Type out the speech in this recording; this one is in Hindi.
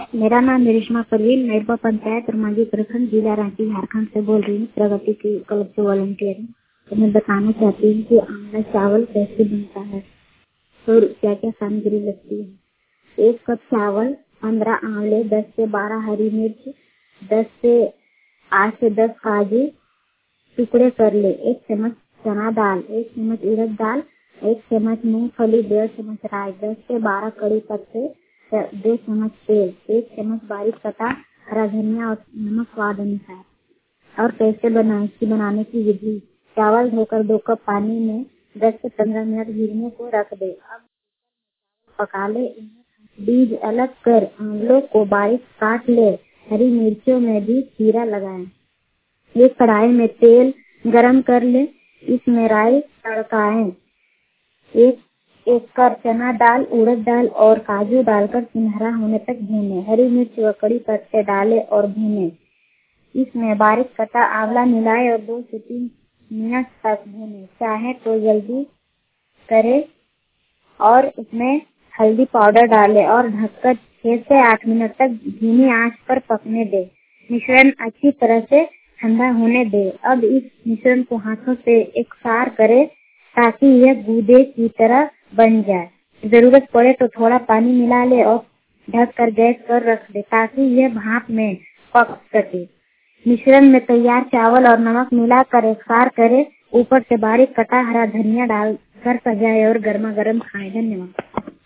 मेरा नाम निरिश्मा परवीन, मेरपा पंचायत रमाजी प्रखंड, जिला रांची, झारखंड से बोल रही हूँ। प्रगति की क्लब से वॉलंटियर हूँ। तो मैं बताना चाहती हूँ कि आंवला चावल कैसे बनता है और क्या क्या सामग्री लगती है। 1 कप चावल, 15 आंवले, 10 से 12 हरी मिर्च, 8 से 10 काजू टुकड़े कर ले। 1 चम्मच चना दाल, 1 चम्मच उड़द दाल, 1 चम्मच मूंगफली, 1.5 चम्मच राई, 10 से 12 कड़ी पत्ते, 2 चम्मच तेल, 1 चम्मच बारीक कटा हरा धनिया और नमक स्वाद अनुसार। और कैसे बनाएं, इसकी बनाने की विधि। चावल धोकर 2 कप पानी में 10 से 15 मिनट भीगने को रख दे। अब पका ले। बीज अलग कर आंवलों को बारीक काट ले। हरी मिर्चों में भी चीरा लगाएं। एक कढ़ाई में तेल गरम कर ले, इसमें राई तड़काएं। एक कप चना दाल, उड़द दाल और काजू डालकर सुनहरा होने तक भूनें। हरी मिर्च व कड़ी पत्ते डालें और भूनें। इसमें बारीक कटा आंवला मिलाएं और 2 से 3 मिनट तक भूनें। चाहे तो जल्दी करें और इसमें हल्दी पाउडर डालें और ढककर 6 से 8 मिनट तक धीमी आंच पर पकने दें। मिश्रण अच्छी तरह से ठंडा होने दे। अब इस मिश्रण को हाथों से एकसार करें ताकि यह गूदे की तरह बन जाए। जरूरत पड़े तो थोड़ा पानी मिला ले और ढककर गैस पर रख दे ताकि यह भाप में पक सके। मिश्रण में तैयार चावल और नमक मिलाकर एकसार करें। ऊपर से बारीक कटा हरा धनिया डालकर सजाएं और गर्मा गर्म खाएं। धन्यवाद।